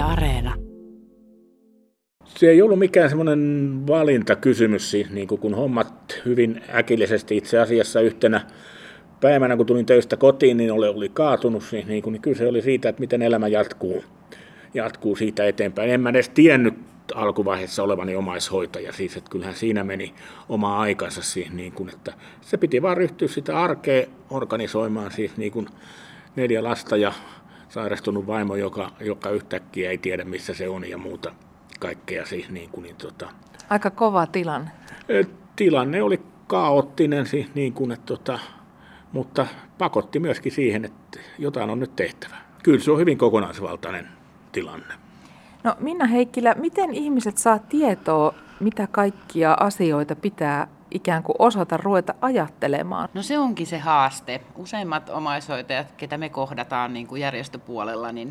Areena. Se ei ollut mikään semmoinen valintakysymys, siis niin kun hommat hyvin äkillisesti itse asiassa yhtenä päivänä, kun tulin töistä kotiin, niin oli kaatunut. Siis niin kyllä se oli siitä, että miten elämä jatkuu siitä eteenpäin. En mä edes tiennyt alkuvaiheessa olevani omaishoitaja, siis että kyllähän siinä meni oma aikansa siis niin kuin, että se piti vaan ryhtyä sitä arkea organisoimaan, siis niin kuin 4 lasta ja sairastunut vaimo, joka yhtäkkiä ei tiedä missä se on ja muuta kaikkea siis niin kuin, Aika kova tilanne. Tilanne oli kaoottinen siis niin kuin, mutta pakotti myöskin siihen, että jotain on nyt tehtävä. Kyllä se on hyvin kokonaisvaltainen tilanne. No Minna Heikkilä, miten ihmiset saa tietoa, mitä kaikkia asioita pitää ikään kuin osata ruveta ajattelemaan? No se onkin se haaste. Useimmat omaishoitajat, ketä me kohdataan niin kuin järjestöpuolella, niin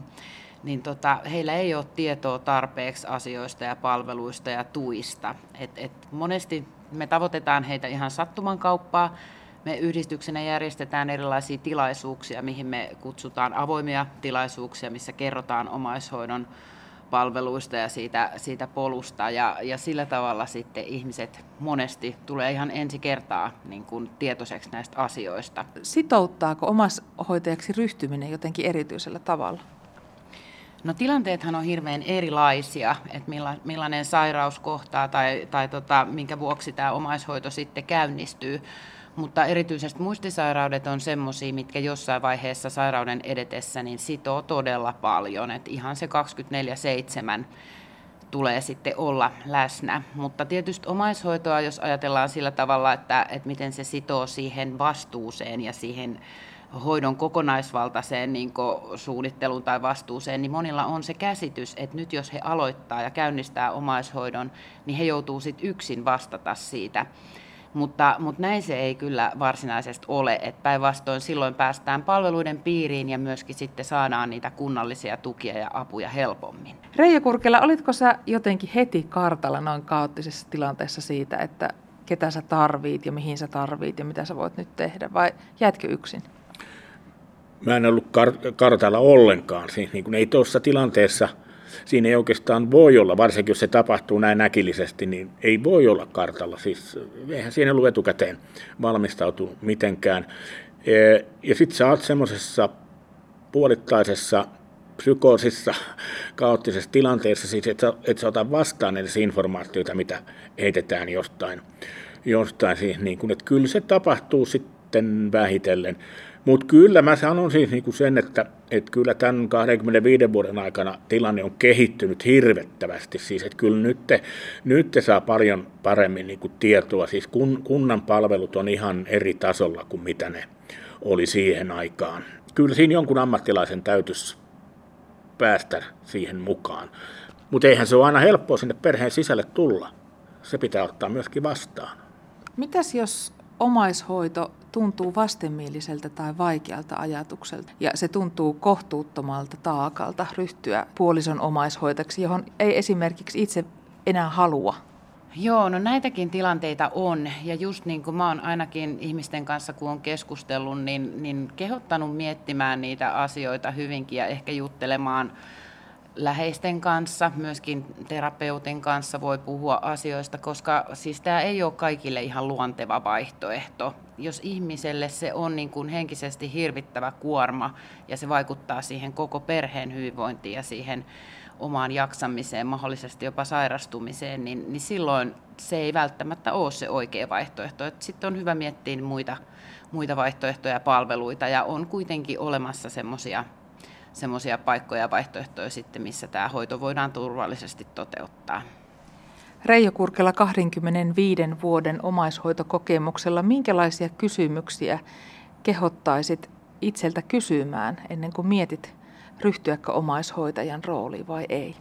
heillä ei ole tietoa tarpeeksi asioista ja palveluista ja tuista. Monesti me tavoitetaan heitä ihan sattuman kauppaa. Me yhdistyksenä järjestetään erilaisia tilaisuuksia, mihin me kutsutaan avoimia tilaisuuksia, missä kerrotaan omaishoidon palveluista ja siitä polusta. Ja sillä tavalla sitten ihmiset monesti tulee ihan ensi kertaa niin kuin tietoiseksi näistä asioista. Sitouttaako omaishoitajaksi ryhtyminen jotenkin erityisellä tavalla? No tilanteethan on hirveän erilaisia, että millainen sairaus kohtaa tai minkä vuoksi tämä omaishoito sitten käynnistyy. Mutta erityisesti muistisairaudet on semmoisia, mitkä jossain vaiheessa sairauden edetessä niin sitoo todella paljon. Että ihan se 24/7 tulee sitten olla läsnä. Mutta tietysti omaishoitoa, jos ajatellaan sillä tavalla, että miten se sitoo siihen vastuuseen ja siihen hoidon kokonaisvaltaiseen niin suunnitteluun tai vastuuseen, niin monilla on se käsitys, että nyt jos he aloittaa ja käynnistää omaishoidon, niin he joutuu sitten yksin vastata siitä. Mutta näin se ei kyllä varsinaisesti ole, että päinvastoin silloin päästään palveluiden piiriin ja myöskin sitten saadaan niitä kunnallisia tukia ja apuja helpommin. Reijo Kurkela, olitko sä jotenkin heti kartalla noin kaoottisessa tilanteessa siitä, että ketä sä tarvit ja mihin sä tarvit ja mitä sä voit nyt tehdä, vai jäitkö yksin? Mä en ollut kartalla ollenkaan, siis niin kuin ei tuossa tilanteessa. Siinä ei oikeastaan voi olla, varsinkin jos se tapahtuu näin äkillisesti, niin ei voi olla kartalla. Siis eihän siinä ollut etukäteen valmistautunut mitenkään. Ja sitten sä oot semmoisessa puolittaisessa psykoosissa, kaoottisessa tilanteessa, siis et sä ota vastaan edes informaatiota, mitä heitetään jostain siis niin kuin, että kyllä se tapahtuu sitten vähitellen. Mutta kyllä mä sanon siis niinku sen, että kyllä tämän 25 vuoden aikana tilanne on kehittynyt hirvettävästi. Siis että kyllä nyt saa paljon paremmin niinku tietoa. Siis kunnan palvelut on ihan eri tasolla kuin mitä ne oli siihen aikaan. Kyllä siinä jonkun ammattilaisen täytyisi päästä siihen mukaan. Mutta eihän se ole aina helppoa sinne perheen sisälle tulla. Se pitää ottaa myöskin vastaan. Mitäs jos omaishoito tuntuu vastenmieliseltä tai vaikealta ajatukselta ja se tuntuu kohtuuttomalta taakalta ryhtyä puolison omaishoitajaksi, johon ei esimerkiksi itse enää halua? Joo, no näitäkin tilanteita on ja just niin kuin mä oon ainakin ihmisten kanssa kun on keskustellut, niin kehottanut miettimään niitä asioita hyvinkin ja ehkä juttelemaan läheisten kanssa, myöskin terapeutin kanssa voi puhua asioista, koska siis tämä ei ole kaikille ihan luonteva vaihtoehto. Jos ihmiselle se on niin kuin henkisesti hirvittävä kuorma ja se vaikuttaa siihen koko perheen hyvinvointiin ja siihen omaan jaksamiseen, mahdollisesti jopa sairastumiseen, niin silloin se ei välttämättä ole se oikea vaihtoehto. Sitten on hyvä miettiä muita vaihtoehtoja ja palveluita ja on kuitenkin olemassa semmoisia paikkoja ja vaihtoehtoja sitten, missä tämä hoito voidaan turvallisesti toteuttaa. Reijo Kurkela, 25 vuoden omaishoitokokemuksella, minkälaisia kysymyksiä kehottaisit itseltä kysymään ennen kuin mietit, ryhtyäkö omaishoitajan rooliin vai ei?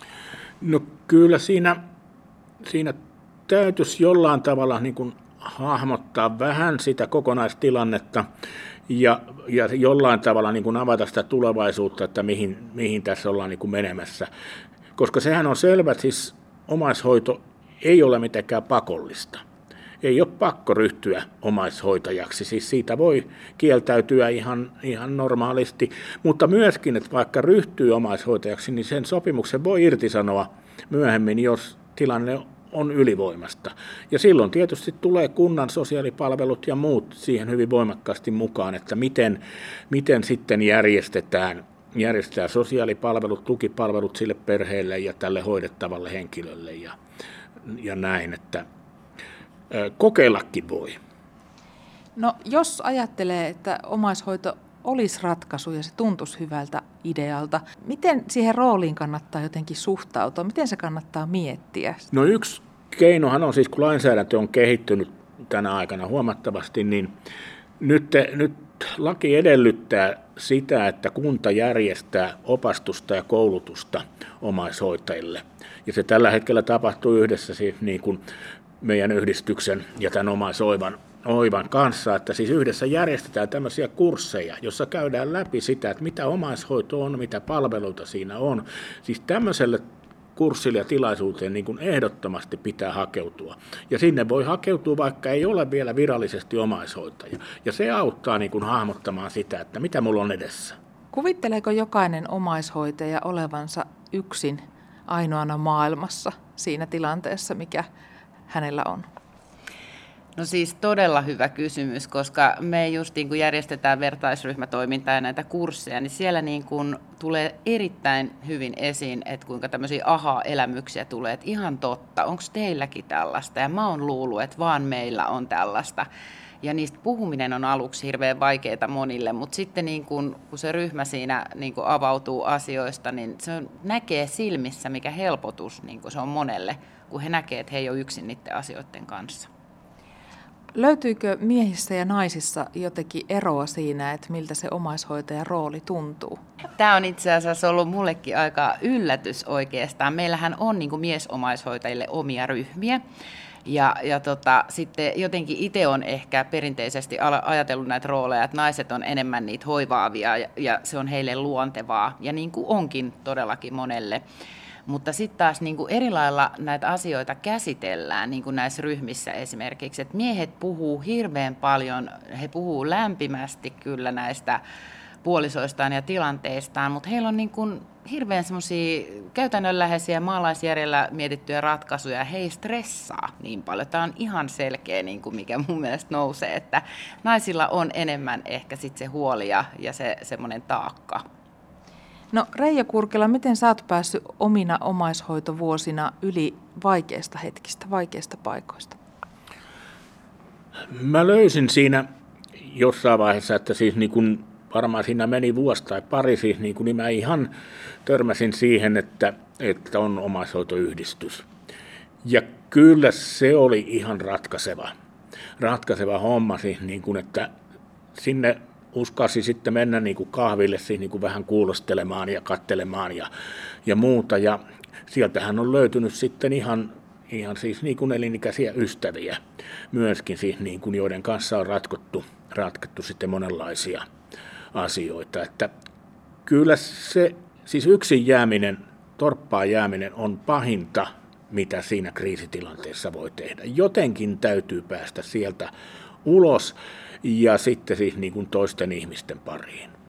No kyllä siinä täytyisi jollain tavalla niin kuin hahmottaa vähän sitä kokonaistilannetta ja jollain tavalla niin kuin avata sitä tulevaisuutta, että mihin tässä ollaan niin kuin menemässä. Koska sehän on selvä, että siis omaishoito ei ole mitenkään pakollista. ei ole pakko ryhtyä omaishoitajaksi. Siis siitä voi kieltäytyä ihan normaalisti, mutta myöskin, että vaikka ryhtyy omaishoitajaksi, niin sen sopimuksen voi irtisanoa myöhemmin, jos tilanne on ylivoimasta. Ja silloin tietysti tulee kunnan sosiaalipalvelut ja muut siihen hyvin voimakkaasti mukaan, että miten sitten järjestetään sosiaalipalvelut, tukipalvelut sille perheelle ja tälle hoidettavalle henkilölle ja näin, että kokeillakin voi. No jos ajattelee, että omaishoito olisi ratkaisu ja se tuntuisi hyvältä idealta, miten siihen rooliin kannattaa jotenkin suhtautua? Miten se kannattaa miettiä? No yksi keinohan on siis, kun lainsäädäntö on kehittynyt tänä aikana huomattavasti, niin nyt laki edellyttää sitä, että kunta järjestää opastusta ja koulutusta omaishoitajille. Ja se tällä hetkellä tapahtuu yhdessä siis niin kuin meidän yhdistyksen ja tämän omaishoivan kanssa, että siis yhdessä järjestetään tämmöisiä kursseja, jossa käydään läpi sitä, että mitä omaishoito on, mitä palveluita siinä on. Siis tämmöiselle kurssille ja tilaisuuteen niin kuin ehdottomasti pitää hakeutua. Ja sinne voi hakeutua, vaikka ei ole vielä virallisesti omaishoitaja. Ja se auttaa niin kuin hahmottamaan sitä, että mitä mulla on edessä. Kuvitteleeko jokainen omaishoitaja olevansa yksin ainoana maailmassa siinä tilanteessa, mikä hänellä on? No siis todella hyvä kysymys, koska me justiin kun järjestetään vertaisryhmätoimintaa ja näitä kursseja, niin siellä niin kuin tulee erittäin hyvin esiin, että kuinka tämmöisiä aha-elämyksiä tulee, että ihan totta, onko teilläkin tällaista? Ja mä oon luullut, että vaan meillä on tällaista. Ja niistä puhuminen on aluksi hirveän vaikeaa monille, mutta sitten niin kun se ryhmä siinä niin kun avautuu asioista, niin se näkee silmissä, mikä helpotus niin kun se on monelle, kun he näkee, että he ei ole yksin niiden asioiden kanssa. Löytyykö miehissä ja naisissa jotenkin eroa siinä, että miltä se omaishoitajan rooli tuntuu? Tämä on itse asiassa ollut mullekin aika yllätys oikeastaan. Meillähän on niin kuin miesomaishoitajille omia ryhmiä. Ja sitten jotenkin itse on ehkä perinteisesti ajatellut näitä rooleja, että naiset on enemmän niitä hoivaavia ja se on heille luontevaa. Ja niin kuin onkin todellakin monelle. Mutta sitten taas niin kuin eri lailla näitä asioita käsitellään, niin kuin näissä ryhmissä esimerkiksi, että miehet puhuu hirveän paljon, he puhuu lämpimästi kyllä näistä puolisoistaan ja tilanteistaan, mutta heillä on niin kuin hirveän semmoisia käytännönläheisiä maalaisjärjellä mietittyjä ratkaisuja, he ei stressaa niin paljon. Tämä on ihan selkeä, niin kuin mikä mun mielestä nousee, että naisilla on enemmän ehkä sitten se huoli ja se semmoinen taakka. No Reija Kurkela, miten sä oot päässyt omina omaishoitovuosina yli vaikeista hetkistä, vaikeista paikoista? Mä löysin siinä jossain vaiheessa, että siis niin kun varmaan siinä meni vuosi tai pari, siis niin mä ihan törmäsin siihen, että on omaishoitoyhdistys. Ja kyllä se oli ihan ratkaiseva homma, siis niin kun, että sinne uskasi sitten mennä niin kuin kahville siis niin kuin vähän kuulostelemaan ja katselemaan ja muuta. Ja sieltähän on löytynyt sitten ihan siis niin kuin elinikäisiä ystäviä myöskin, siis niin kuin, joiden kanssa on ratkottu sitten monenlaisia asioita. Että kyllä se siis yksin jääminen, torppaan jääminen on pahinta, mitä siinä kriisitilanteessa voi tehdä. Jotenkin täytyy päästä sieltä ulos ja sitten siis niin kuin toisten ihmisten pariin.